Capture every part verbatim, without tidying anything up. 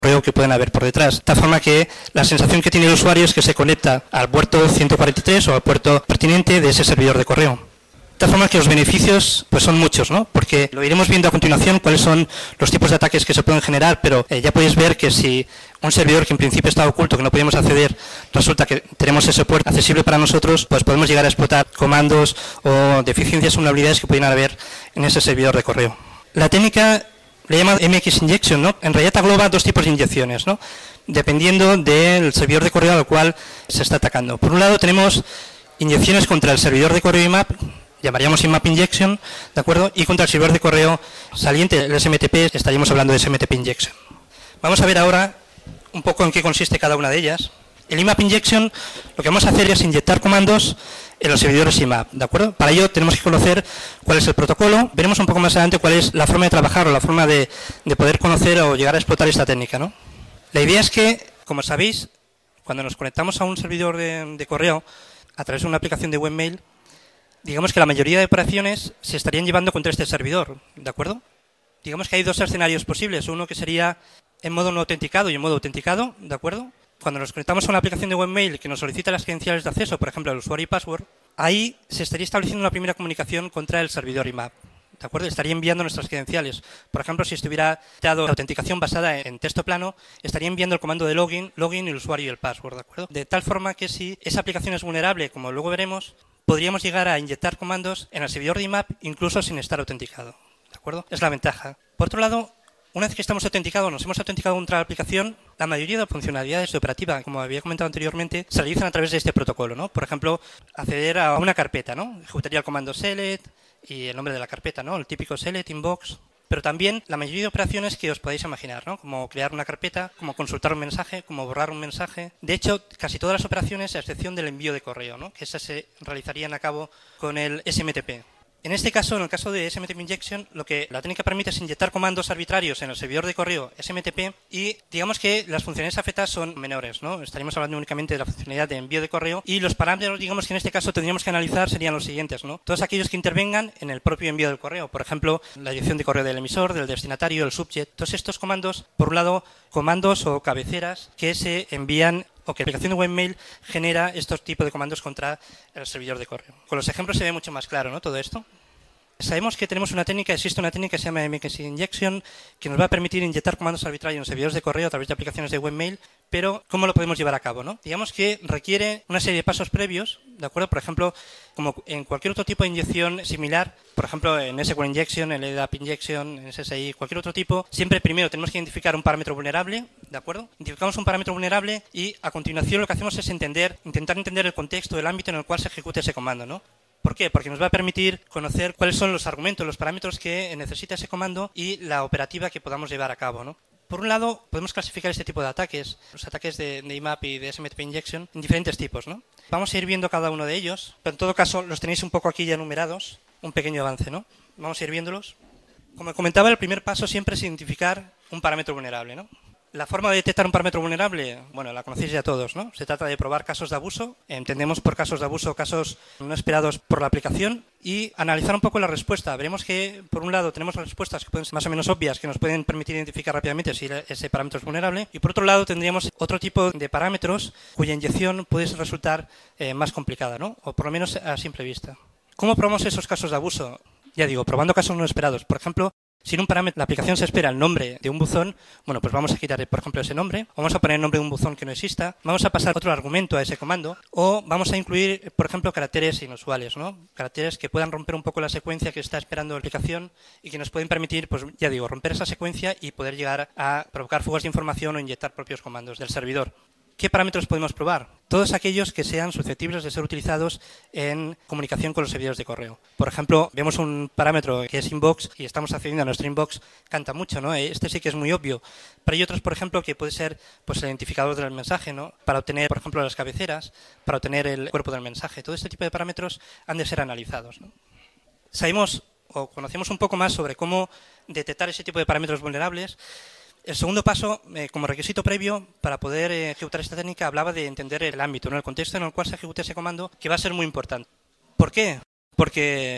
correo que pueden haber por detrás. De tal forma que la sensación que tiene el usuario es que se conecta al puerto ciento cuarenta y tres o al puerto pertinente de ese servidor de correo. De tal forma que los beneficios pues son muchos, ¿no? Porque lo iremos viendo a continuación cuáles son los tipos de ataques que se pueden generar, pero eh, ya podéis ver que si un servidor que en principio estaba oculto, que no podíamos acceder, resulta que tenemos ese puerto accesible para nosotros, pues podemos llegar a explotar comandos o deficiencias o vulnerabilidades que pudieran haber en ese servidor de correo. La técnica le llama M X Injection, ¿no? En realidad engloba dos tipos de inyecciones, ¿no? Dependiendo del servidor de correo al cual se está atacando. Por un lado tenemos inyecciones contra el servidor de correo I M A P, llamaríamos I M A P Injection, ¿de acuerdo? Y contra el servidor de correo saliente, el S M T P, estaríamos hablando de S M T P Injection. Vamos a ver ahora un poco en qué consiste cada una de ellas. El I M A P Injection, lo que vamos a hacer es inyectar comandos en los servidores I M A P, ¿de acuerdo? Para ello tenemos que conocer cuál es el protocolo. Veremos un poco más adelante cuál es la forma de trabajar o la forma de, de poder conocer o llegar a explotar esta técnica, ¿no? La idea es que, como sabéis, cuando nos conectamos a un servidor de, de correo a través de una aplicación de webmail, digamos que la mayoría de operaciones se estarían llevando contra este servidor, ¿de acuerdo? Digamos que hay dos escenarios posibles. Uno que sería en modo no autenticado y en modo autenticado, ¿de acuerdo? Cuando nos conectamos a una aplicación de webmail que nos solicita las credenciales de acceso, por ejemplo, el usuario y password, ahí se estaría estableciendo una primera comunicación contra el servidor I M A P, ¿de acuerdo? Estaría enviando nuestras credenciales. Por ejemplo, si estuviera dado autenticación basada en texto plano, estaría enviando el comando de login, login, el usuario y el password, ¿de acuerdo? De tal forma que si esa aplicación es vulnerable, como luego veremos, podríamos llegar a inyectar comandos en el servidor de I M A P incluso sin estar autenticado, ¿de acuerdo? Es la ventaja. Por otro lado, una vez que estamos autenticados, nos hemos autenticado contra la aplicación, la mayoría de funcionalidades de operativa, como había comentado anteriormente, se realizan a través de este protocolo, ¿no? Por ejemplo, acceder a una carpeta, ¿no? Ejecutaría el comando select y el nombre de la carpeta, ¿no? El típico select inbox. Pero también la mayoría de operaciones que os podéis imaginar, ¿no? Como crear una carpeta, como consultar un mensaje, como borrar un mensaje. De hecho, casi todas las operaciones, a excepción del envío de correo, ¿no? Que esas se realizarían a cabo con el S M T P. En este caso, en el caso de S M T P Injection, lo que la técnica permite es inyectar comandos arbitrarios en el servidor de correo S M T P y digamos que las funcionalidades afectadas son menores, ¿no? Estaríamos hablando únicamente de la funcionalidad de envío de correo y los parámetros, digamos que en este caso tendríamos que analizar serían los siguientes, ¿no? Todos aquellos que intervengan en el propio envío del correo, por ejemplo, la dirección de correo del emisor, del destinatario, el subject. Todos estos comandos, por un lado, comandos o cabeceras que se envían o que la aplicación de webmail genera estos tipos de comandos contra el servidor de correo. Con los ejemplos se ve mucho más claro, ¿no? Todo esto. Sabemos que tenemos una técnica, existe una técnica que se llama M X Injection, que nos va a permitir inyectar comandos arbitrarios en servidores de correo a través de aplicaciones de webmail, pero ¿cómo lo podemos llevar a cabo, no? Digamos que requiere una serie de pasos previos, ¿de acuerdo? Por ejemplo, como en cualquier otro tipo de inyección similar, por ejemplo, en S Q L Injection, en L D A P Injection, en S S I, cualquier otro tipo, siempre primero tenemos que identificar un parámetro vulnerable, ¿de acuerdo? Identificamos un parámetro vulnerable y a continuación lo que hacemos es entender, intentar entender el contexto, el ámbito en el cual se ejecute ese comando, ¿no? ¿Por qué? Porque nos va a permitir conocer cuáles son los argumentos, los parámetros que necesita ese comando y la operativa que podamos llevar a cabo, ¿no? Por un lado, podemos clasificar este tipo de ataques, los ataques de, de I M A P y de S M T P Injection, en diferentes tipos, ¿no? Vamos a ir viendo cada uno de ellos, pero en todo caso los tenéis un poco aquí ya enumerados, un pequeño avance, ¿no? Vamos a ir viéndolos. Como comentaba, el primer paso siempre es identificar un parámetro vulnerable, ¿no? La forma de detectar un parámetro vulnerable, bueno, la conocéis ya todos, ¿no? Se trata de probar casos de abuso, entendemos por casos de abuso casos no esperados por la aplicación y analizar un poco la respuesta. Veremos que, por un lado, tenemos las respuestas que pueden ser más o menos obvias, que nos pueden permitir identificar rápidamente si ese parámetro es vulnerable, y por otro lado tendríamos otro tipo de parámetros cuya inyección puede resultar eh, más complicada, ¿no? O por lo menos a simple vista. ¿Cómo probamos esos casos de abuso? Ya digo, probando casos no esperados. Por ejemplo, si en un parámetro la aplicación se espera el nombre de un buzón, bueno, pues vamos a quitar, por ejemplo, ese nombre, o vamos a poner el nombre de un buzón que no exista, vamos a pasar otro argumento a ese comando, o vamos a incluir, por ejemplo, caracteres inusuales, ¿no? Caracteres que puedan romper un poco la secuencia que está esperando la aplicación y que nos pueden permitir, pues ya digo, romper esa secuencia y poder llegar a provocar fugas de información o inyectar propios comandos del servidor. ¿Qué parámetros podemos probar? Todos aquellos que sean susceptibles de ser utilizados en comunicación con los servidores de correo. Por ejemplo, vemos un parámetro que es inbox y estamos accediendo a nuestro inbox, canta mucho, ¿no? Este sí que es muy obvio. Pero hay otros, por ejemplo, que puede ser pues, el identificador del mensaje, ¿no? Para obtener, por ejemplo, las cabeceras, para obtener el cuerpo del mensaje. Todo este tipo de parámetros han de ser analizados, ¿no? Sabemos o conocemos un poco más sobre cómo detectar ese tipo de parámetros vulnerables. El segundo paso, eh, como requisito previo para poder eh, ejecutar esta técnica, hablaba de entender el ámbito, ¿no? El contexto en el cual se ejecute ese comando, que va a ser muy importante. ¿Por qué? Porque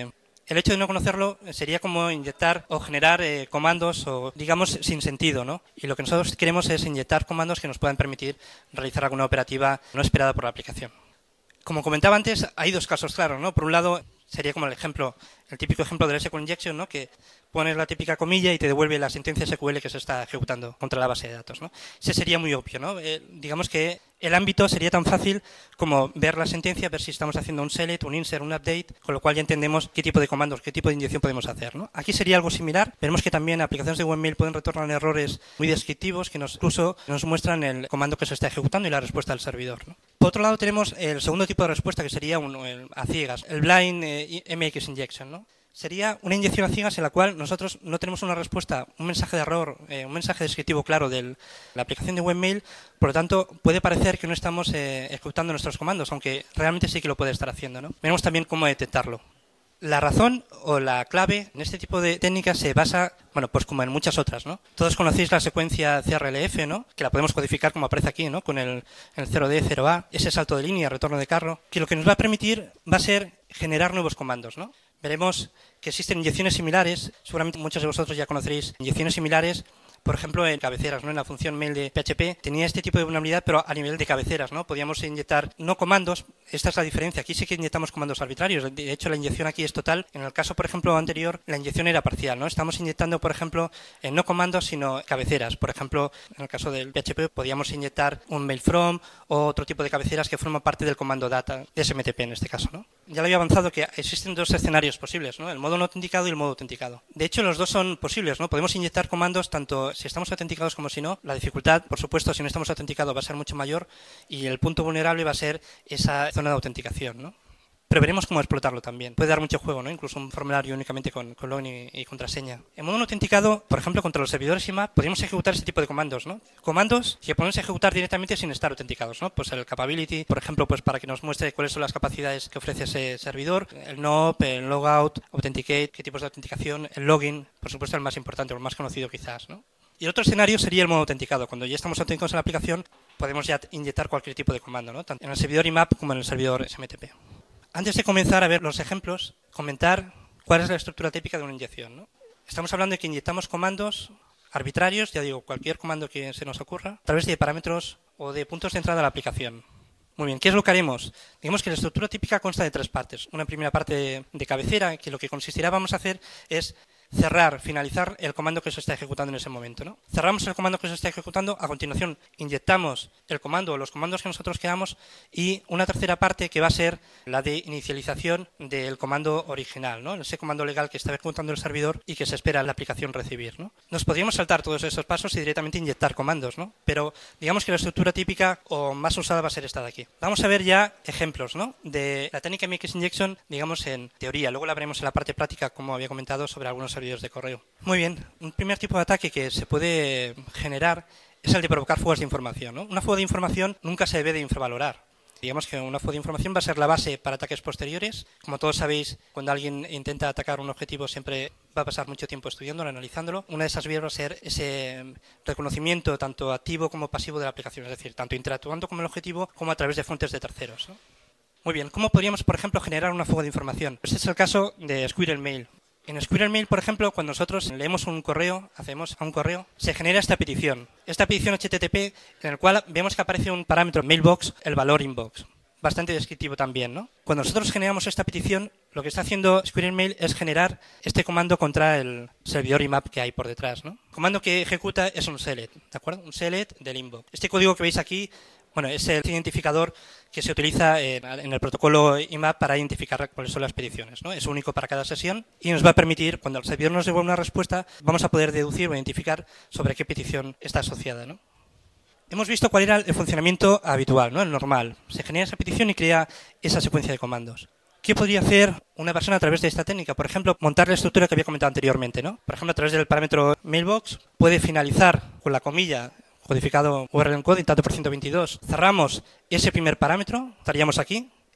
El hecho de no conocerlo sería como inyectar o generar eh, comandos o, digamos, sin sentido, ¿no? Y lo que nosotros queremos es inyectar comandos que nos puedan permitir realizar alguna operativa no esperada por la aplicación. Como comentaba antes, hay dos casos claros, ¿no? Por un lado, sería como el ejemplo, el típico ejemplo del S Q L injection, ¿no? Que pones la típica comilla y te devuelve la sentencia S Q L que se está ejecutando contra la base de datos, ¿no? Ese sería muy obvio, ¿no? Eh, digamos que el ámbito sería tan fácil como ver la sentencia, ver si estamos haciendo un select, un insert, un update, con lo cual ya entendemos qué tipo de comandos, qué tipo de inyección podemos hacer, ¿no? Aquí sería algo similar. Veremos que también aplicaciones de webmail pueden retornar errores muy descriptivos que nos, incluso nos muestran el comando que se está ejecutando y la respuesta del servidor, ¿no? Por otro lado tenemos el segundo tipo de respuesta, que sería un, el, a ciegas, el blind eh, M X injection, ¿no? Sería una inyección a ciegas en la cual nosotros no tenemos una respuesta, un mensaje de error, eh, un mensaje descriptivo claro de la aplicación de webmail, por lo tanto puede parecer que no estamos eh, ejecutando nuestros comandos, aunque realmente sí que lo puede estar haciendo, ¿no? Veremos también cómo detectarlo. La razón o la clave en este tipo de técnicas se basa, bueno, pues como en muchas otras, ¿no? Todos conocéis la secuencia C R L F, ¿no? Que la podemos codificar como aparece aquí, ¿no? Con el, el cero D, cero A, ese salto de línea, retorno de carro, que lo que nos va a permitir va a ser generar nuevos comandos, ¿no? Veremos que existen inyecciones similares, seguramente muchos de vosotros ya conoceréis inyecciones similares, por ejemplo, en cabeceras, ¿no? En la función mail de P H P tenía este tipo de vulnerabilidad, pero a nivel de cabeceras, ¿no? Podíamos inyectar no comandos, esta es la diferencia, aquí sí que inyectamos comandos arbitrarios, de hecho la inyección aquí es total, en el caso, por ejemplo, anterior, la inyección era parcial, ¿no? Estamos inyectando, por ejemplo, eh, no comandos, sino cabeceras, por ejemplo, en el caso del P H P podíamos inyectar un mail from o otro tipo de cabeceras que forman parte del comando data, de S M T P en este caso, ¿no? Ya lo había avanzado que existen dos escenarios posibles, ¿no? El modo no autenticado y el modo autenticado. De hecho, los dos son posibles, ¿no? Podemos inyectar comandos tanto si estamos autenticados como si no. La dificultad, por supuesto, si no estamos autenticados va a ser mucho mayor y el punto vulnerable va a ser esa zona de autenticación, ¿no? Pero veremos cómo explotarlo también. Puede dar mucho juego, ¿no? Incluso un formulario únicamente con, con login y, y contraseña. En modo no autenticado, por ejemplo, contra los servidores I M A P, podríamos ejecutar este tipo de comandos, ¿no? Comandos que podemos ejecutar directamente sin estar autenticados, ¿no? Pues el capability, por ejemplo, pues para que nos muestre cuáles son las capacidades que ofrece ese servidor, el no op, el logout, authenticate, qué tipos de autenticación, el login, por supuesto el más importante, el más conocido quizás, ¿no? Y el otro escenario sería el modo autenticado. Cuando ya estamos autenticados en la aplicación, podemos ya inyectar cualquier tipo de comando, ¿no? Tanto en el servidor I M A P como en el servidor S M T P. Antes de comenzar a ver los ejemplos, comentar cuál es la estructura típica de una inyección, ¿no? Estamos hablando de que inyectamos comandos arbitrarios, ya digo, cualquier comando que se nos ocurra, a través de parámetros o de puntos de entrada a la aplicación. Muy bien, ¿qué es lo que haremos? Digamos que la estructura típica consta de tres partes. Una primera parte de, de cabecera, que lo que consistirá vamos a hacer es cerrar, finalizar el comando que se está ejecutando en ese momento, ¿no? Cerramos el comando que se está ejecutando, a continuación inyectamos el comando o los comandos que nosotros queramos y una tercera parte que va a ser la de inicialización del comando original, ¿no? Ese comando legal que está ejecutando el servidor y que se espera la aplicación recibir, ¿no? Nos podríamos saltar todos esos pasos y directamente inyectar comandos, ¿no? Pero digamos que la estructura típica o más usada va a ser esta de aquí. Vamos a ver ya ejemplos, ¿no? De la técnica M X injection, digamos en teoría. Luego la veremos en la parte práctica, como había comentado, sobre algunos servidores de correo. Muy bien, un primer tipo de ataque que se puede generar es el de provocar fugas de información, ¿no? Una fuga de información nunca se debe de infravalorar. Digamos que una fuga de información va a ser la base para ataques posteriores. Como todos sabéis, cuando alguien intenta atacar un objetivo siempre va a pasar mucho tiempo estudiándolo, analizándolo. Una de esas vías va a ser ese reconocimiento tanto activo como pasivo de la aplicación, es decir, tanto interactuando con el objetivo como a través de fuentes de terceros, ¿no? Muy bien, ¿cómo podríamos, por ejemplo, generar una fuga de información? Este es el caso de Squirrel Mail. En Squirrel Mail, por ejemplo, cuando nosotros leemos un correo, hacemos a un correo, se genera esta petición. Esta petición H T T P en el cual vemos que aparece un parámetro mailbox, el valor inbox. Bastante descriptivo también, ¿no? Cuando nosotros generamos esta petición, lo que está haciendo Squirrel Mail es generar este comando contra el servidor I M A P que hay por detrás, ¿no? El comando que ejecuta es un select, ¿de acuerdo? Un select del inbox. Este código que veis aquí, bueno, es el identificador que se utiliza en el protocolo I M A P para identificar cuáles son las peticiones, ¿no? Es único para cada sesión y nos va a permitir, cuando el servidor nos devuelva una respuesta, vamos a poder deducir o identificar sobre qué petición está asociada, ¿no? Hemos visto cuál era el funcionamiento habitual, ¿no? El normal. Se genera esa petición y crea esa secuencia de comandos. ¿Qué podría hacer una persona a través de esta técnica? Por ejemplo, montar la estructura que había comentado anteriormente, ¿no? Por ejemplo, a través del parámetro mailbox puede finalizar con la comilla codificado U R L encoding tanto por ciento veintidós. Cerramos ese primer parámetro, estaríamos aquí.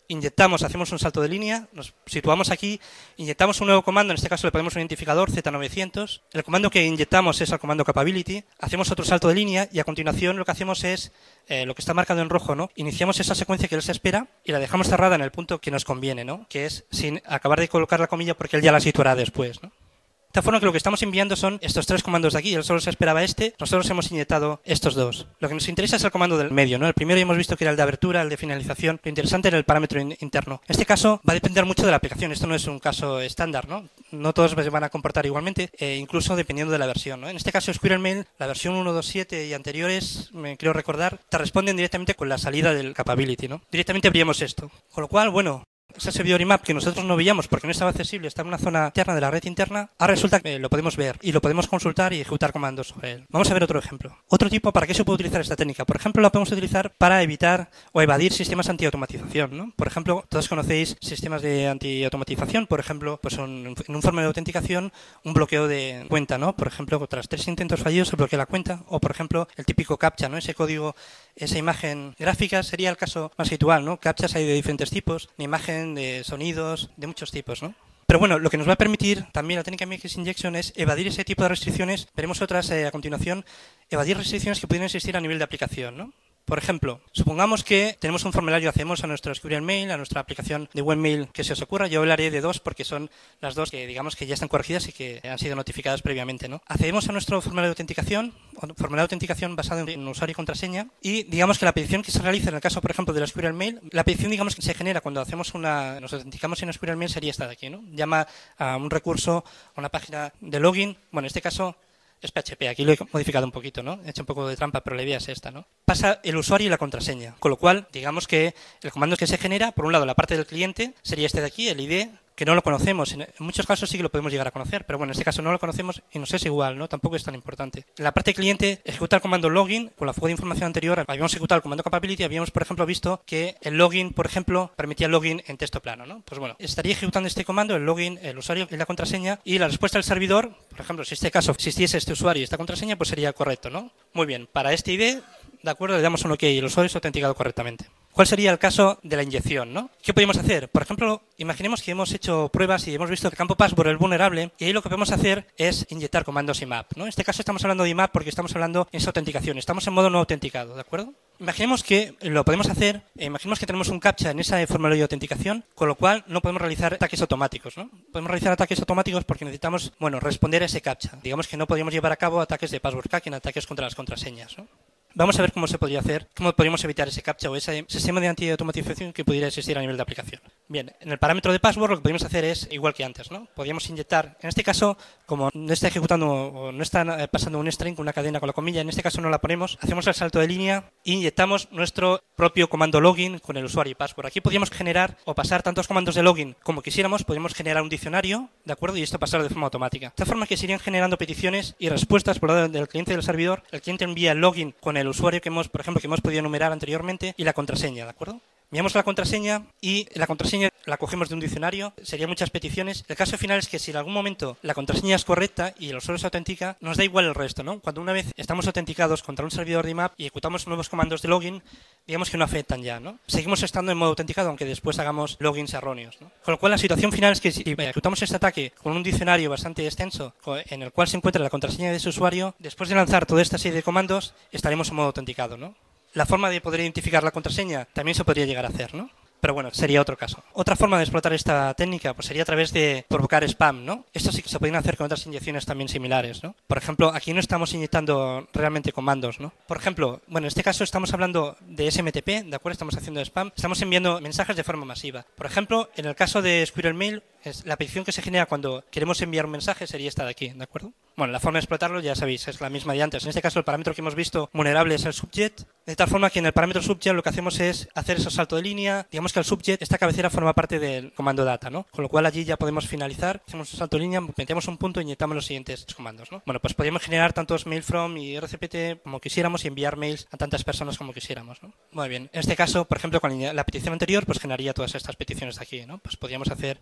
inyectamos, hacemos un salto de línea, nos situamos aquí, inyectamos un nuevo comando, en este caso le ponemos un identificador Z novecientos, el comando que inyectamos es el comando capability, hacemos otro salto de línea y a continuación lo que hacemos es, eh, lo que está marcado en rojo, ¿no? Iniciamos esa secuencia que él se espera y la dejamos cerrada en el punto que nos conviene, ¿no? Que es sin acabar de colocar la comilla porque él ya la situará después, ¿no? De esta forma que lo que estamos enviando son estos tres comandos de aquí. Él solo se esperaba este, nosotros hemos inyectado estos dos. Lo que nos interesa es el comando del medio, ¿no? El primero ya hemos visto que era el de abertura, el de finalización. Lo interesante era el parámetro in interno. En este caso va a depender mucho de la aplicación. Esto no es un caso estándar, ¿no? No todos se van a comportar igualmente, eh, incluso dependiendo de la versión, ¿no? En este caso SquirrelMail, la versión uno punto dos punto siete y anteriores, me quiero recordar, te responden directamente con la salida del capability, ¿no? Directamente abríamos esto. Con lo cual, bueno, ese servidor I M A P que nosotros no veíamos porque no estaba accesible, está en una zona interna de la red interna, ahora resulta que lo podemos ver y lo podemos consultar y ejecutar comandos sobre él. Vamos a ver otro ejemplo. Otro tipo, ¿para qué se puede utilizar esta técnica? Por ejemplo, la podemos utilizar para evitar o evadir sistemas anti-automatización, ¿no? Por ejemplo, todos conocéis sistemas de anti-automatización, por ejemplo, pues son, en un forma de autenticación, un bloqueo de cuenta, ¿no? Por ejemplo, tras tres intentos fallidos se bloquea la cuenta, o por ejemplo, el típico captcha, ¿no? Ese código, esa imagen gráfica sería el caso más habitual, ¿no? Captchas hay de diferentes tipos, de imagen, de sonido, de muchos tipos, ¿no? Pero bueno, lo que nos va a permitir también la técnica Mix Injection es evadir ese tipo de restricciones. Veremos otras eh, a continuación, evadir restricciones que pudieran existir a nivel de aplicación, ¿no? Por ejemplo, supongamos que tenemos un formulario, hacemos a nuestro SquirrelMail, a nuestra aplicación de webmail que se os ocurra. Yo hablaré de dos porque son las dos que digamos que ya están corregidas y que han sido notificadas previamente, ¿no? Accedemos a nuestro formulario de autenticación, formulario de autenticación basado en un usuario y contraseña, y digamos que la petición que se realiza en el caso, por ejemplo, de la SquirrelMail, la petición digamos que se genera cuando hacemos una, nos autenticamos en SquirrelMail sería esta de aquí, ¿no? Llama a un recurso, a una página de login, bueno, en este caso es P H P, aquí lo he modificado un poquito, ¿no? He hecho un poco de trampa, pero la idea es esta, ¿no? Pasa el usuario y la contraseña, con lo cual, digamos que el comando que se genera, por un lado, la parte del cliente sería este de aquí, el I D, que no lo conocemos. En muchos casos sí que lo podemos llegar a conocer, pero bueno, en este caso no lo conocemos y nos es igual, ¿no? Tampoco es tan importante. En la parte cliente, ejecuta el comando login. Con la fuga de información anterior, habíamos ejecutado el comando capability, habíamos, por ejemplo, visto que el login, por ejemplo, permitía login en texto plano, ¿no? Pues bueno, estaría ejecutando este comando, el login, el usuario y la contraseña, y la respuesta del servidor, por ejemplo, si este caso existiese este usuario y esta contraseña, pues sería correcto, ¿no? Muy bien, para este I D, de acuerdo, le damos un OK y el usuario es autenticado correctamente. ¿Cuál sería el caso de la inyección, ¿no? ¿Qué podemos hacer? Por ejemplo, imaginemos que hemos hecho pruebas y hemos visto que el campo password es vulnerable y ahí lo que podemos hacer es inyectar comandos I M A P, ¿no? En este caso estamos hablando de I M A P porque estamos hablando en esa autenticación, estamos en modo no autenticado, ¿de acuerdo? Imaginemos que lo podemos hacer, eh, imaginemos que tenemos un captcha en ese formulario de autenticación, con lo cual no podemos realizar ataques automáticos, ¿no? Podemos realizar ataques automáticos porque necesitamos, bueno, responder a ese captcha. Digamos que no podríamos llevar a cabo ataques de password hacking, ataques contra las contraseñas, ¿no? Vamos a ver cómo se podría hacer, cómo podríamos evitar ese captcha o ese sistema de anti-automatización que pudiera existir a nivel de aplicación. Bien, en el parámetro de password lo que podríamos hacer es igual que antes, ¿no? Podríamos inyectar, en este caso, como no está ejecutando o no está pasando un string, una cadena con la comilla, en este caso no la ponemos, hacemos el salto de línea e inyectamos nuestro propio comando login con el usuario y password. Aquí podríamos generar o pasar tantos comandos de login como quisiéramos, podríamos generar un diccionario, ¿de acuerdo? Y esto pasar de forma automática. De esta forma que se irían generando peticiones y respuestas por lado del cliente y del servidor. El cliente envía el login con el usuario que hemos, por ejemplo, que hemos podido enumerar anteriormente y la contraseña, ¿de acuerdo? Miramos la contraseña y la contraseña la cogemos de un diccionario, serían muchas peticiones. El caso final es que si en algún momento la contraseña es correcta y el usuario se autentica, nos da igual el resto, ¿no? Cuando una vez estamos autenticados contra un servidor de I M A P y ejecutamos nuevos comandos de login, digamos que no afectan ya, ¿no? Seguimos estando en modo autenticado, aunque después hagamos logins erróneos, ¿no? Con lo cual la situación final es que si ejecutamos este ataque con un diccionario bastante extenso en el cual se encuentra la contraseña de ese usuario, después de lanzar toda esta serie de comandos, estaremos en modo autenticado, ¿no? La forma de poder identificar la contraseña también se podría llegar a hacer, ¿no? Pero bueno, sería otro caso. Otra forma de explotar esta técnica pues sería a través de provocar spam, ¿no? Esto sí que se pueden hacer con otras inyecciones también similares, ¿no? Por ejemplo, aquí no estamos inyectando realmente comandos, ¿no? Por ejemplo, bueno, en este caso estamos hablando de S M T P, ¿de acuerdo? Estamos haciendo spam, estamos enviando mensajes de forma masiva. Por ejemplo, en el caso de SquirrelMail, es la petición que se genera cuando queremos enviar un mensaje sería esta de aquí, ¿de acuerdo? Bueno, la forma de explotarlo ya sabéis, es la misma de antes. En este caso, el parámetro que hemos visto vulnerable es el subject, de tal forma que en el parámetro subject lo que hacemos es hacer ese salto de línea. Digamos que el subject, esta cabecera forma parte del comando data, ¿no? Con lo cual allí ya podemos finalizar, hacemos un salto de línea, metemos un punto y inyectamos los siguientes comandos, ¿no? Bueno, pues podríamos generar tantos mail from y R C P T como quisiéramos y enviar mails a tantas personas como quisiéramos, ¿no? Muy bien. En este caso, por ejemplo, con la petición anterior, pues generaría todas estas peticiones de aquí, ¿no? Pues podríamos hacer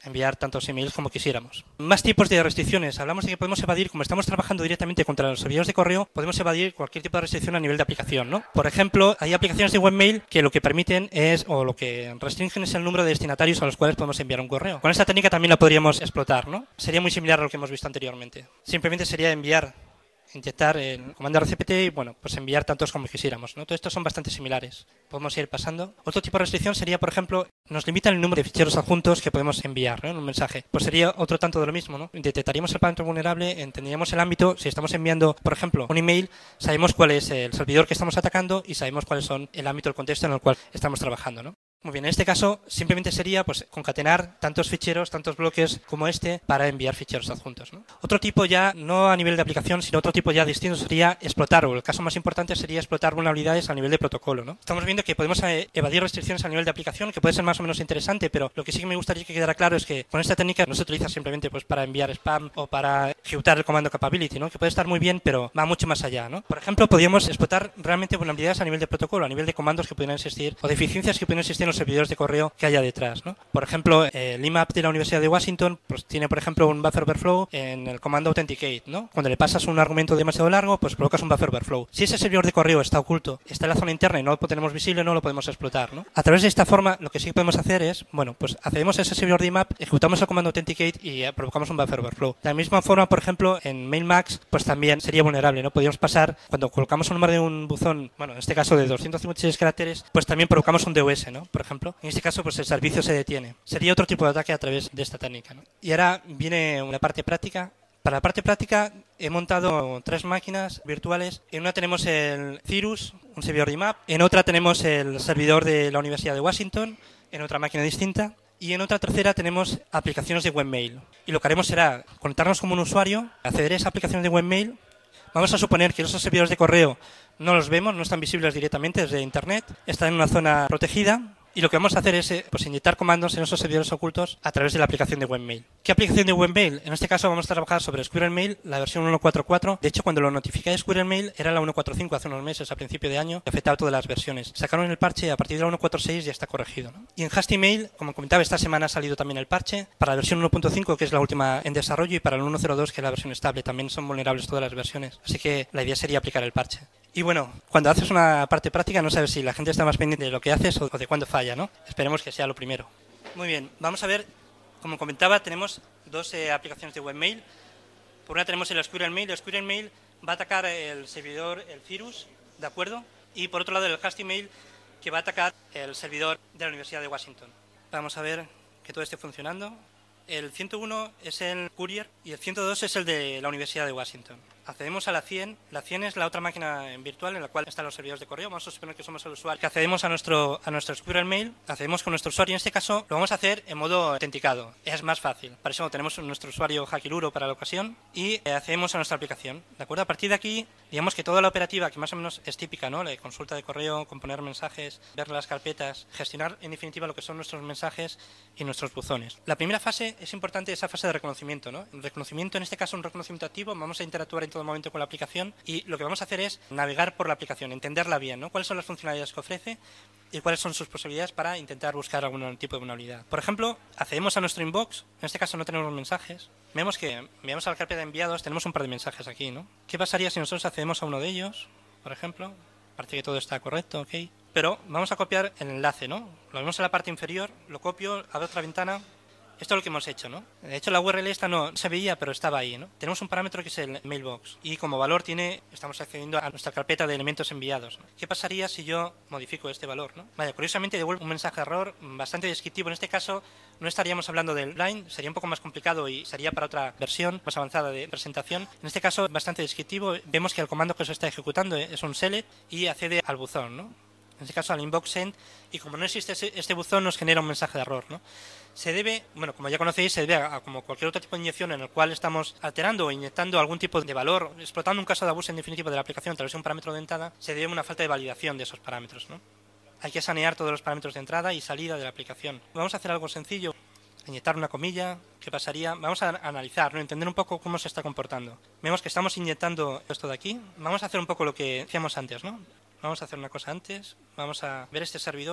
enviar tantos emails como quisiéramos. Más tipos de restricciones. Hablamos de que podemos evadir, como estamos trabajando directamente contra los servidores de correo, podemos evadir cualquier tipo de restricción a nivel de aplicación, ¿no? Por ejemplo, hay aplicaciones de webmail que lo que permiten es, o lo que restringen es el número de destinatarios a los cuales podemos enviar un correo. Con esta técnica también la podríamos explotar, ¿no? Sería muy similar a lo que hemos visto anteriormente. Simplemente sería enviar inyectar el comando R C P T y, bueno, pues enviar tantos como quisiéramos, ¿no? Todos estos son bastante similares. Podemos ir pasando. Otro tipo de restricción sería, por ejemplo, nos limitan el número de ficheros adjuntos que podemos enviar, ¿no?, en un mensaje. Pues sería otro tanto de lo mismo, ¿no? Detectaríamos el parámetro vulnerable, entenderíamos el ámbito. Si estamos enviando, por ejemplo, un email, sabemos cuál es el servidor que estamos atacando y sabemos cuáles son el ámbito, el contexto en el cual estamos trabajando, ¿no? Muy bien, en este caso simplemente sería pues concatenar tantos ficheros, tantos bloques como este para enviar ficheros adjuntos, ¿no? Otro tipo ya, no a nivel de aplicación, sino otro tipo ya distinto sería explotar, o el caso más importante sería explotar vulnerabilidades a nivel de protocolo, ¿no? Estamos viendo que podemos eh, evadir restricciones a nivel de aplicación, que puede ser más o menos interesante, pero lo que sí que me gustaría que quedara claro es que con esta técnica no se utiliza simplemente pues para enviar spam o para ejecutar el comando capability, ¿no?, que puede estar muy bien, pero va mucho más allá, ¿no? Por ejemplo, podríamos explotar realmente vulnerabilidades a nivel de protocolo, a nivel de comandos que pudieran existir o deficiencias que pudieran existir en los servidores de correo que haya detrás, ¿no? Por ejemplo, eh, el I M A P de la Universidad de Washington pues tiene, por ejemplo, un buffer overflow en el comando authenticate, ¿no? Cuando le pasas un argumento demasiado largo, pues provocas un buffer overflow. Si ese servidor de correo está oculto, está en la zona interna y no lo tenemos visible, no lo podemos explotar, ¿no? A través de esta forma, lo que sí podemos hacer es, bueno, pues accedemos a ese servidor de I M A P, ejecutamos el comando authenticate y eh, provocamos un buffer overflow. De la misma forma, por ejemplo, en Mailmax, pues también sería vulnerable, ¿no? Podríamos pasar, cuando colocamos un número de un buzón, bueno, en este caso de doscientos cincuenta y seis caracteres, pues también provocamos un D O S, ¿no? Por ejemplo, en este caso, pues el servicio se tiene. Sería otro tipo de ataque a través de esta técnica, ¿no? Y ahora viene una parte práctica. Para la parte práctica he montado tres máquinas virtuales. En una tenemos el Cirrus, un servidor de I M A P. En otra tenemos el servidor de la Universidad de Washington, en otra máquina distinta. Y en otra tercera tenemos aplicaciones de webmail. Y lo que haremos será conectarnos como un usuario, acceder a esa aplicación de webmail. Vamos a suponer que esos servidores de correo no los vemos, no están visibles directamente desde Internet. Están en una zona protegida. Y lo que vamos a hacer es pues, inyectar comandos en esos servidores ocultos a través de la aplicación de webmail. ¿Qué aplicación de webmail? En este caso vamos a trabajar sobre SquirrelMail, la versión uno punto cuatro punto cuatro. De hecho, cuando lo notificé SquirrelMail era la uno punto cuatro punto cinco hace unos meses, a principio de año, que afectaba todas las versiones. Sacaron el parche y a partir de la uno punto cuatro punto seis ya está corregido, ¿no? Y en HastyMail, como comentaba, esta semana ha salido también el parche para la versión uno punto cinco, que es la última en desarrollo, y para el uno punto cero dos, que es la versión estable. También son vulnerables todas las versiones. Así que la idea sería aplicar el parche. Y bueno, cuando haces una parte práctica no sabes si la gente está más pendiente de lo que haces o de cuándo falla, ¿no? Esperemos que sea lo primero. Muy bien, vamos a ver, como comentaba, tenemos dos eh, aplicaciones de webmail. Por una tenemos el SquirrelMail. El SquirrelMail va a atacar el servidor, el Cirrus, ¿de acuerdo? Y por otro lado el HastyMail, que va a atacar el servidor de la Universidad de Washington. Vamos a ver que todo esté funcionando. El ciento uno es el Courier y el ciento dos es el de la Universidad de Washington. Accedemos a la cien. La cien es la otra máquina en virtual en la cual están los servidores de correo. Vamos a suponer que somos el usuario. Que accedemos a nuestro, a nuestro SquirrelMail, accedemos con nuestro usuario. En este caso lo vamos a hacer en modo autenticado. Es más fácil. Para eso tenemos nuestro usuario Hackiluro para la ocasión y eh, accedemos a nuestra aplicación. ¿De acuerdo? A partir de aquí, digamos que toda la operativa que más o menos es típica, ¿no? La consulta de correo, componer mensajes, ver las carpetas, gestionar en definitiva lo que son nuestros mensajes y nuestros buzones. La primera fase es importante, esa fase de reconocimiento, ¿no? El reconocimiento, en este caso un reconocimiento activo, vamos a interactuar en todo momento con la aplicación y lo que vamos a hacer es navegar por la aplicación, entenderla bien, ¿no? Cuáles son las funcionalidades que ofrece y cuáles son sus posibilidades para intentar buscar algún tipo de vulnerabilidad. Por ejemplo, accedemos a nuestro inbox, en este caso no tenemos mensajes, vemos que enviamos a la carpeta de enviados, tenemos un par de mensajes aquí, ¿no? ¿Qué pasaría si nosotros accedemos a uno de ellos, por ejemplo? Parece que todo está correcto, ok. Pero vamos a copiar el enlace, ¿no? Lo vemos en la parte inferior, lo copio, abro otra ventana. Esto es lo que hemos hecho, ¿no? De hecho, la U R L esta no se veía, pero estaba ahí, ¿no? Tenemos un parámetro que es el mailbox y como valor tiene, estamos accediendo a nuestra carpeta de elementos enviados, ¿no? ¿Qué pasaría si yo modifico este valor, ¿no? Vaya, curiosamente devuelve un mensaje de error bastante descriptivo. En este caso no estaríamos hablando del blind, sería un poco más complicado y sería para otra versión más avanzada de presentación. En este caso, bastante descriptivo. Vemos que el comando que se está ejecutando es un select y accede al buzón, ¿no? En este caso al inbox send, y como no existe este buzón nos genera un mensaje de error, ¿no? Se debe, bueno, como ya conocéis, se debe a, a como cualquier otro tipo de inyección en el cual estamos alterando o inyectando algún tipo de valor, explotando un caso de abuso en definitivo de la aplicación a través de un parámetro de entrada, se debe a una falta de validación de esos parámetros, ¿no? Hay que sanear todos los parámetros de entrada y salida de la aplicación. Vamos a hacer algo sencillo, inyectar una comilla. ¿Qué pasaría? Vamos a analizar, ¿no? Entender un poco cómo se está comportando. Vemos que estamos inyectando esto de aquí. Vamos a hacer un poco lo que hacíamos antes, ¿no? Vamos a hacer una cosa antes. Vamos a ver este servidor.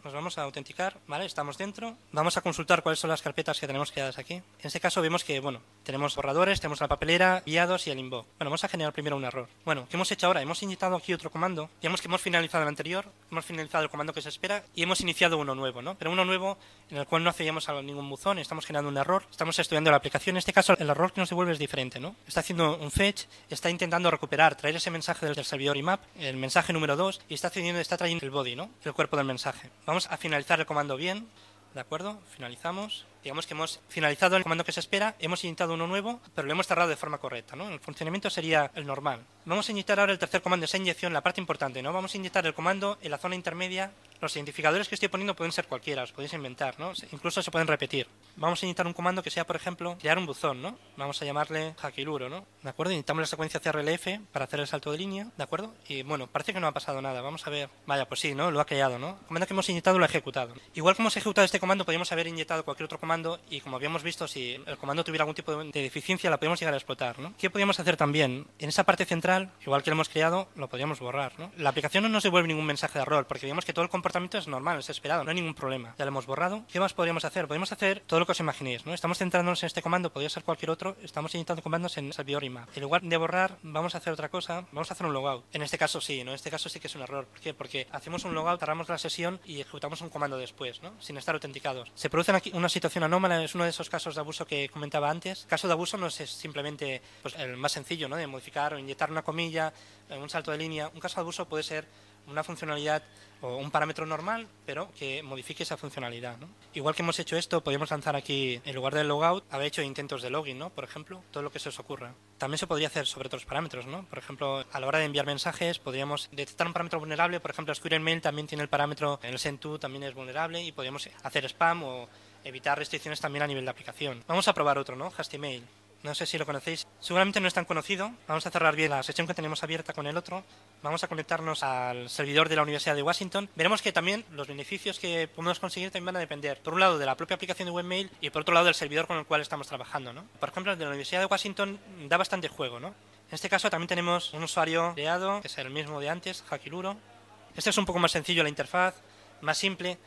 nos vamos a autenticar, ¿vale? Estamos dentro. Vamos a consultar cuáles son las carpetas que tenemos creadas aquí. En este caso vemos que, bueno, tenemos borradores, tenemos la papelera, guiados y el inbox. Bueno, vamos a generar primero un error. Bueno, ¿qué hemos hecho ahora? Hemos inyectado aquí otro comando. Digamos que hemos finalizado el anterior, hemos finalizado el comando que se espera y hemos iniciado uno nuevo, ¿no? Pero uno nuevo en el cual no accedíamos a ningún buzón, estamos generando un error, estamos estudiando la aplicación. En este caso, el error que nos devuelve es diferente, ¿no? Está haciendo un fetch, está intentando recuperar, traer ese mensaje del servidor I M A P, el mensaje número dos, y está, teniendo, está trayendo el body, ¿no? El cuerpo del mensaje. Vamos a finalizar el comando bien, ¿de acuerdo? Finalizamos. Digamos que hemos finalizado el comando que se espera, hemos inyectado uno nuevo, pero lo hemos cerrado de forma correcta, ¿no? El funcionamiento sería el normal. Vamos a inyectar ahora el tercer comando, esa inyección, la parte importante, ¿no? Vamos a inyectar el comando en la zona intermedia. Los identificadores que estoy poniendo pueden ser cualquiera, os podéis inventar, ¿no? Incluso se pueden repetir. Vamos a inyectar un comando que sea, por ejemplo, crear un buzón, ¿no? Vamos a llamarle Hakiluro, ¿no? ¿De acuerdo? Inyectamos la secuencia C R L F para hacer el salto de línea, ¿de acuerdo? Y bueno, parece que no ha pasado nada. Vamos a ver. Vaya, pues sí, ¿no? Lo ha creado, ¿no? El comando que hemos inyectado lo ha ejecutado. Igual que hemos ejecutado este comando, podríamos haber inyectado cualquier otro comando y como habíamos visto, si el comando tuviera algún tipo de deficiencia, la podemos llegar a explotar, ¿no? ¿Qué podríamos hacer también? En esa parte central, igual que lo hemos creado, lo podríamos borrar, ¿no? La aplicación no nos devuelve ningún mensaje de error, porque digamos que todo el comportamiento es normal, es esperado, no hay ningún problema. Ya lo hemos borrado. ¿Qué más podríamos hacer? Podríamos hacer todo lo que os imaginéis, ¿no? Estamos centrándonos en este comando, podría ser cualquier otro, estamos inyectando comandos en el servidor I M A P. En lugar de borrar, vamos a hacer otra cosa, vamos a hacer un logout. En este caso sí, ¿no? En este caso sí que es un error. ¿Por qué? Porque hacemos un logout, cerramos la sesión y ejecutamos un comando después, ¿no? Sin estar autenticados. Se produce aquí una situación anómala, es uno de esos casos de abuso que comentaba antes. El caso de abuso no es simplemente pues, el más sencillo, ¿no? De modificar o inyectar una comilla, un salto de línea. Un caso de abuso puede ser una funcionalidad o un parámetro normal, pero que modifique esa funcionalidad, ¿no? Igual que hemos hecho esto, podríamos lanzar aquí, en lugar del logout, haber hecho intentos de login, ¿no? Por ejemplo, todo lo que se os ocurra. También se podría hacer sobre otros parámetros, ¿no? Por ejemplo, a la hora de enviar mensajes, podríamos detectar un parámetro vulnerable. Por ejemplo, SquirrelMail también tiene el parámetro, el send to también es vulnerable y podríamos hacer spam o evitar restricciones también a nivel de aplicación. Vamos a probar otro, ¿no? Hastimail. No sé si lo conocéis. Seguramente no es tan conocido. Vamos a cerrar bien la sesión que tenemos abierta con el otro. Vamos a conectarnos al servidor de la Universidad de Washington. Veremos que también los beneficios que podemos conseguir también van a depender, por un lado, de la propia aplicación de webmail y por otro lado, del servidor con el cual estamos trabajando, ¿no? Por ejemplo, el de la Universidad de Washington da bastante juego, ¿no? En este caso también tenemos un usuario creado, que es el mismo de antes, Hakiluro. Este es un poco más sencillo la interfaz, más simple,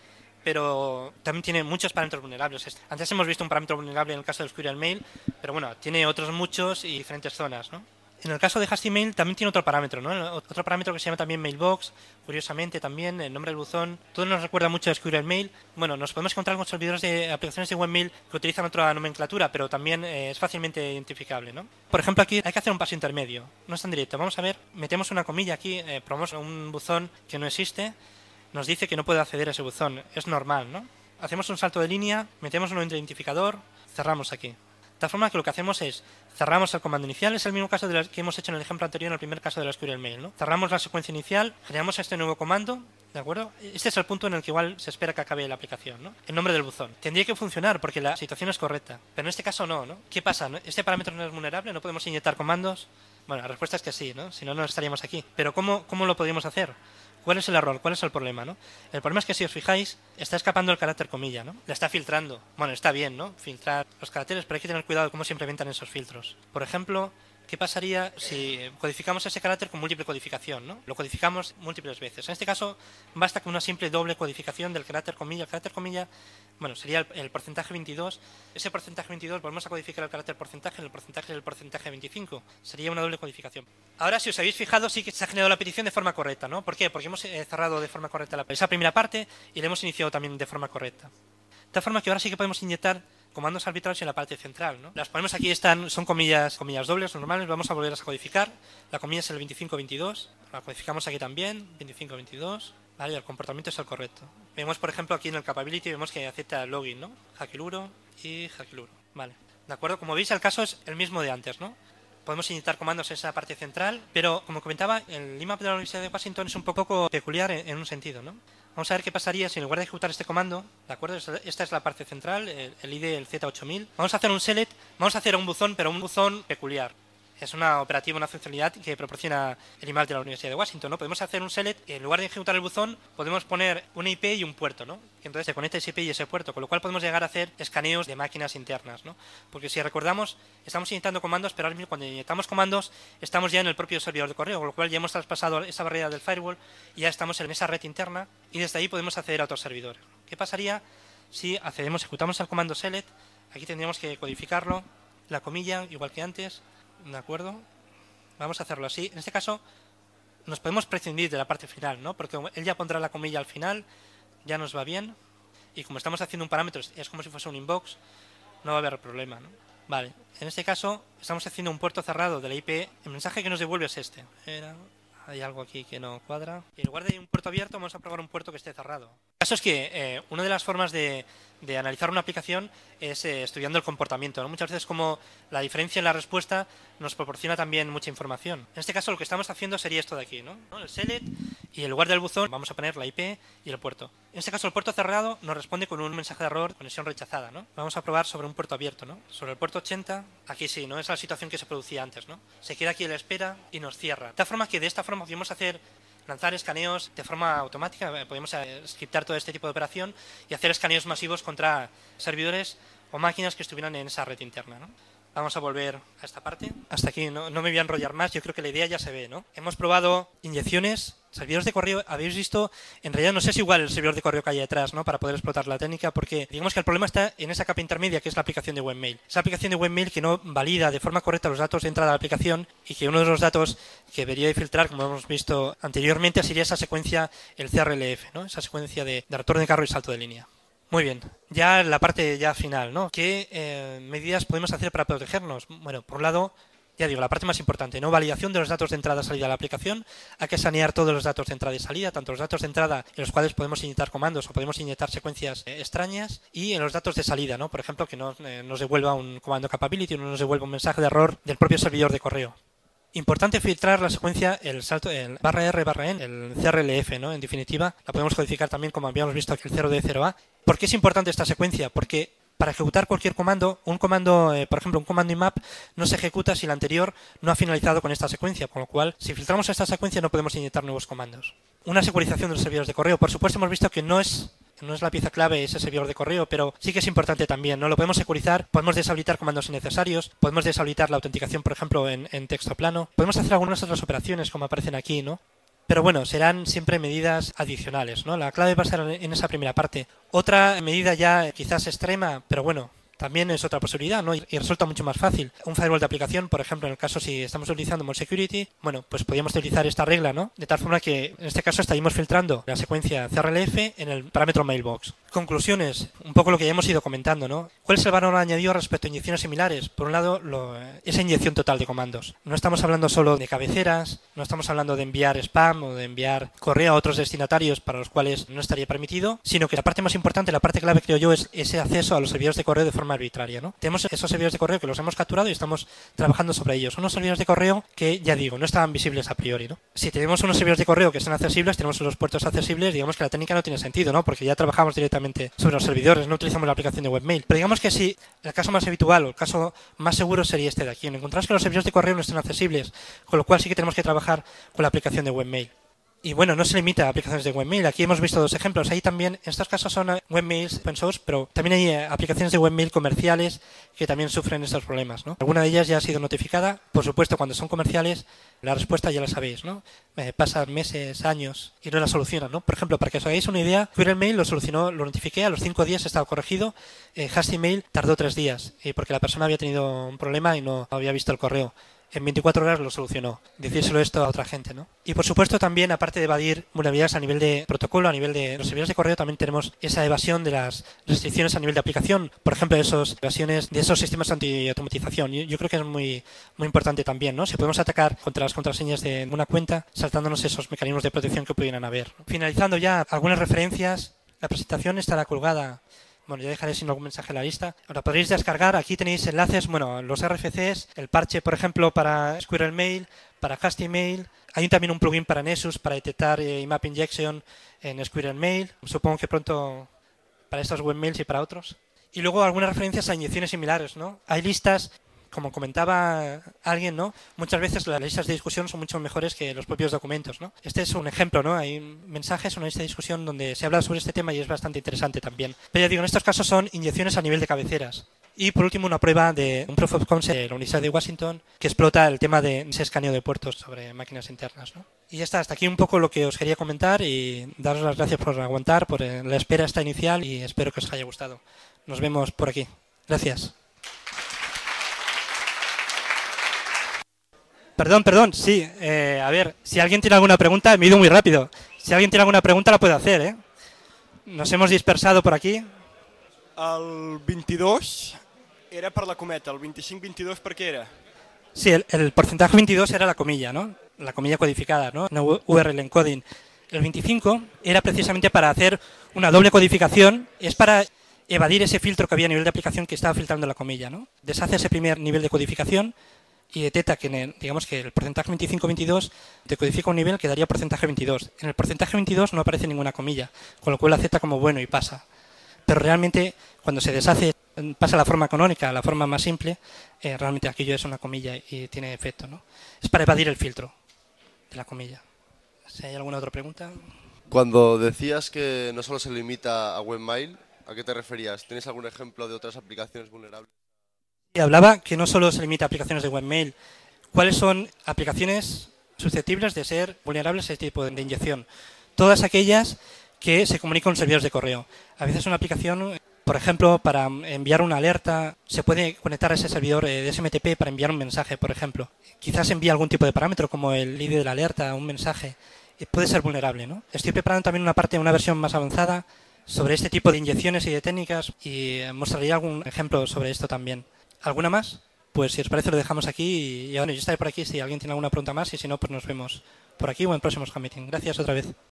pero también tiene muchos parámetros vulnerables. Antes hemos visto un parámetro vulnerable en el caso del SquirrelMail, pero bueno, tiene otros muchos y diferentes zonas, ¿no? En el caso de Hastimail también tiene otro parámetro, ¿no? Otro parámetro que se llama también Mailbox, curiosamente también, el nombre del buzón. Todo nos recuerda mucho a SquirrelMail. Bueno, nos podemos encontrar con servidores de aplicaciones de webmail que utilizan otra nomenclatura, pero también eh, es fácilmente identificable, ¿no? Por ejemplo, aquí hay que hacer un paso intermedio. No es tan directo. Vamos a ver, metemos una comilla aquí, eh, probamos un buzón que no existe. Nos dice que no puede acceder a ese buzón. Es normal, ¿no? Hacemos un salto de línea, metemos un identificador, cerramos aquí. De tal forma que lo que hacemos es cerramos el comando inicial, es el mismo caso de la que hemos hecho en el ejemplo anterior, en el primer caso de la SquirrelMail, ¿no? Cerramos la secuencia inicial, generamos este nuevo comando, ¿de acuerdo? Este es el punto en el que igual se espera que acabe la aplicación, ¿no? El nombre del buzón. Tendría que funcionar porque la situación es correcta, pero en este caso no, ¿no? ¿Qué pasa? ¿Este parámetro no es vulnerable? ¿No podemos inyectar comandos? Bueno, la respuesta es que sí, ¿no? Si no, no estaríamos aquí. Pero ¿cómo, cómo lo podríamos hacer? ¿Cuál es el error? ¿Cuál es el problema, no? El problema es que si os fijáis, está escapando el carácter comilla, ¿no? La está filtrando. Bueno, está bien, ¿no? Filtrar los caracteres, pero hay que tener cuidado de cómo se implementan esos filtros. Por ejemplo, ¿qué pasaría si codificamos ese carácter con múltiple codificación, ¿no? Lo codificamos múltiples veces. En este caso, basta con una simple doble codificación del carácter comilla. El carácter comilla, bueno, sería el, el porcentaje veintidós. Ese porcentaje veintidós, volvemos a codificar el carácter porcentaje, el porcentaje del porcentaje veinticinco. Sería una doble codificación. Ahora, si os habéis fijado, sí que se ha generado la petición de forma correcta, ¿no? ¿Por qué? Porque hemos eh, cerrado de forma correcta la, esa primera parte y la hemos iniciado también de forma correcta. De tal forma que ahora sí que podemos inyectar comandos arbitrarios en la parte central, ¿no? Las ponemos aquí, están, son comillas, comillas dobles normales, vamos a volverlas a codificar. La comilla es el veinticinco veintidós, la codificamos aquí también, veinticinco veintidós, ¿vale? El comportamiento es el correcto. Vemos, por ejemplo, aquí en el capability, vemos que acepta el login, ¿no? Hakiluro y Hakiluro, ¿vale? ¿De acuerdo? Como veis, el caso es el mismo de antes, ¿no? Podemos inyectar comandos en esa parte central, pero como comentaba, el I M A P de la Universidad de Washington es un poco peculiar en, en un sentido, ¿no? Vamos a ver qué pasaría si en lugar de ejecutar este comando, ¿de acuerdo? Esta es la parte central, el, el I D, el Z ocho mil. Vamos a hacer un select, vamos a hacer un buzón, pero un buzón peculiar. Es una operativa, una funcionalidad que proporciona el email de la Universidad de Washington, ¿no? Podemos hacer un select, en lugar de ejecutar el buzón, podemos poner una I P y un puerto, ¿no? Y entonces se conecta ese I P y ese puerto, con lo cual podemos llegar a hacer escaneos de máquinas internas, ¿no? Porque si recordamos, estamos inyectando comandos, pero ahora mismo cuando inyectamos comandos, estamos ya en el propio servidor de correo, con lo cual ya hemos traspasado esa barrera del firewall y ya estamos en esa red interna y desde ahí podemos acceder a otros servidores. ¿Qué pasaría si accedemos, ejecutamos al comando select? Aquí tendríamos que codificarlo, la comilla, igual que antes. ¿De acuerdo? Vamos a hacerlo así. En este caso nos podemos prescindir de la parte final, ¿no? Porque él ya pondrá la comilla al final, ya nos va bien. Y como estamos haciendo un parámetro, es como si fuese un inbox, no va a haber problema, ¿no? Vale, en este caso estamos haciendo un puerto cerrado de la I P. El mensaje que nos devuelve es este. Era... Hay algo aquí que no cuadra. En lugar de un puerto abierto, vamos a probar un puerto que esté cerrado. El caso es que eh, una de las formas de, de analizar una aplicación es eh, estudiando el comportamiento, ¿no? Muchas veces como la diferencia en la respuesta nos proporciona también mucha información. En este caso lo que estamos haciendo sería esto de aquí, ¿no? El select, y en lugar del buzón vamos a poner la I P y el puerto. En este caso el puerto cerrado nos responde con un mensaje de error, conexión rechazada, ¿no? Vamos a probar sobre un puerto abierto, ¿no? Sobre el puerto ochenta, aquí sí, ¿no? Es la situación que se producía antes, ¿no? Se queda aquí en la espera y nos cierra. De tal forma que de esta forma podemos hacer lanzar escaneos de forma automática, podemos scriptar todo este tipo de operación y hacer escaneos masivos contra servidores o máquinas que estuvieran en esa red interna, ¿no? Vamos a volver a esta parte. Hasta aquí, no, no me voy a enrollar más, yo creo que la idea ya se ve, ¿no? Hemos probado inyecciones, servidores de correo, habéis visto, en realidad no sé si igual el servidor de correo que hay detrás, ¿no? Para poder explotar la técnica, porque digamos que el problema está en esa capa intermedia que es la aplicación de webmail. Esa aplicación de webmail que no valida de forma correcta los datos de entrada a la aplicación y que uno de los datos que debería de filtrar, como hemos visto anteriormente, sería esa secuencia, el C R L F, ¿no? Esa secuencia de, de retorno de carro y salto de línea. Muy bien, ya la parte ya final, ¿no? ¿Qué eh, medidas podemos hacer para protegernos? Bueno, por un lado, ya digo, la parte más importante, ¿no? Validación de los datos de entrada y salida de la aplicación. Hay que sanear todos los datos de entrada y salida, tanto los datos de entrada en los cuales podemos inyectar comandos o podemos inyectar secuencias eh, extrañas, y en los datos de salida, ¿no? Por ejemplo, que no eh, nos devuelva un comando capability o no nos devuelva un mensaje de error del propio servidor de correo. Importante filtrar la secuencia, el salto, el barra R barra N, el C R L F, ¿no? En definitiva, la podemos codificar también como habíamos visto aquí el cero D cero A. ¿Por qué es importante esta secuencia? Porque para ejecutar cualquier comando, un comando, eh, por ejemplo, un comando I M A P no se ejecuta si el anterior no ha finalizado con esta secuencia, con lo cual, si filtramos esta secuencia no podemos inyectar nuevos comandos. Una securización de los servidores de correo. Por supuesto, hemos visto que no es no es la pieza clave ese servidor de correo, pero sí que es importante también, ¿no? Lo podemos securizar, podemos deshabilitar comandos innecesarios, podemos deshabilitar la autenticación, por ejemplo, en, en texto plano, podemos hacer algunas otras operaciones como aparecen aquí, ¿no? Pero bueno, serán siempre medidas adicionales, ¿no? La clave va a estar en esa primera parte. Otra medida ya quizás extrema, pero bueno, también es otra posibilidad, ¿no? Y resulta mucho más fácil. Un firewall de aplicación, por ejemplo, en el caso si estamos utilizando More Security, bueno, pues podríamos utilizar esta regla, ¿no? De tal forma que en este caso estaríamos filtrando la secuencia C R L F en el parámetro mailbox. Conclusiones, un poco lo que ya hemos ido comentando, ¿no? ¿Cuál es el valor añadido respecto a inyecciones similares? Por un lado, lo, esa inyección total de comandos. No estamos hablando solo de cabeceras, no estamos hablando de enviar spam o de enviar correo a otros destinatarios para los cuales no estaría permitido, sino que la parte más importante, la parte clave creo yo, es ese acceso a los servidores de correo de forma arbitraria, ¿no? Tenemos esos servidores de correo que los hemos capturado y estamos trabajando sobre ellos. Unos servidores de correo que, ya digo, no estaban visibles a priori, ¿no? Si tenemos unos servidores de correo que están accesibles, tenemos unos puertos accesibles, digamos que la técnica no tiene sentido, ¿no? Porque ya trabajamos directamente sobre los servidores, no utilizamos la aplicación de webmail. Pero digamos que si el caso más habitual o el caso más seguro sería este de aquí. Encontramos que los servidores de correo no están accesibles, con lo cual sí que tenemos que trabajar con la aplicación de webmail. Y bueno, no se limita a aplicaciones de webmail. Aquí hemos visto dos ejemplos. Ahí también, en estos casos son webmails open source, pero también hay aplicaciones de webmail comerciales que también sufren estos problemas, ¿no? Alguna de ellas ya ha sido notificada. Por supuesto, cuando son comerciales, la respuesta ya la sabéis, ¿no? Eh, pasan meses, años y no la solucionan, ¿no? Por ejemplo, para que os hagáis una idea, SquirrelMail lo solucionó, lo notifiqué, a los cinco días estaba corregido. Eh, HastyMail tardó tres días, eh, porque la persona había tenido un problema y no había visto el correo. En veinticuatro horas lo solucionó. Decírselo esto a otra gente, ¿no? Y por supuesto también, aparte de evadir vulnerabilidades a nivel de protocolo, a nivel de los servidores de correo, también tenemos esa evasión de las restricciones a nivel de aplicación. Por ejemplo, esos evasiones de esos sistemas anti-automatización. Yo, yo creo que es muy, muy importante también, ¿no? Si podemos atacar contra las contraseñas de una cuenta, saltándonos esos mecanismos de protección que pudieran haber. Finalizando ya, algunas referencias. La presentación estará colgada. Bueno, ya dejaré sin algún mensaje en la lista. Ahora podréis descargar, aquí tenéis enlaces, bueno, los R F Cs, el parche, por ejemplo, para SquirrelMail, para HastyMail. Hay también un plugin para Nessus para detectar eh, I M A P injection en SquirrelMail. Supongo que pronto para estos webmails y para otros. Y luego algunas referencias a inyecciones similares, ¿no? Hay listas Como comentaba alguien, ¿no? Muchas veces las listas de discusión son mucho mejores que los propios documentos, ¿no? Este es un ejemplo, ¿no? Hay mensajes, una lista de discusión donde se habla sobre este tema y es bastante interesante también. Pero ya digo, en estos casos son inyecciones a nivel de cabeceras. Y por último, una prueba de un proof of concept de la Universidad de Washington que explota el tema de ese escaneo de puertos sobre máquinas internas, ¿no? Y ya está, hasta aquí un poco lo que os quería comentar y daros las gracias por aguantar, por la espera esta inicial y espero que os haya gustado. Nos vemos por aquí. Gracias. Perdón, perdón, sí. Eh, a ver, si alguien tiene alguna pregunta, me he ido muy rápido. Si alguien tiene alguna pregunta, la puede hacer, ¿eh? Nos hemos dispersado por aquí. El veintidós era per la cometa, el veinticinc veintidós per què era? Sí, el, el porcentaje veintidós era la comilla, ¿no? La comilla codificada, ¿no? No U R L encoding. El veinticinco era precisamente para hacer una doble codificación, es para evadir ese filtro que había a nivel de aplicación que estaba filtrando la comilla, ¿no? Deshace ese primer nivel de codificación y detecta que, en el, digamos que el porcentaje veinticinco veintidós te codifica un nivel que daría porcentaje veintidós. En el porcentaje veintidós no aparece ninguna comilla, con lo cual lo acepta como bueno y pasa. Pero realmente, cuando se deshace, pasa a la forma canónica, a la forma más simple, eh, realmente aquello es una comilla y tiene efecto, ¿no? Es para evadir el filtro de la comilla. Si hay alguna otra pregunta. Cuando decías que no solo se limita a webmail, ¿a qué te referías? ¿Tienes algún ejemplo de otras aplicaciones vulnerables? Y hablaba que no solo se limita a aplicaciones de webmail. ¿Cuáles son aplicaciones susceptibles de ser vulnerables a este tipo de inyección? Todas aquellas que se comunican con servidores de correo. A veces una aplicación, por ejemplo, para enviar una alerta, se puede conectar a ese servidor de S M T P para enviar un mensaje, por ejemplo. Quizás envía algún tipo de parámetro, como el I D de la alerta, un mensaje. Puede ser vulnerable, ¿no? Estoy preparando también una parte, una versión más avanzada sobre este tipo de inyecciones y de técnicas y mostraría algún ejemplo sobre esto también. ¿Alguna más? Pues si os parece lo dejamos aquí y bueno, yo estaré por aquí si alguien tiene alguna pregunta más y si no, pues nos vemos por aquí o en próximos Hub Meeting. Gracias otra vez.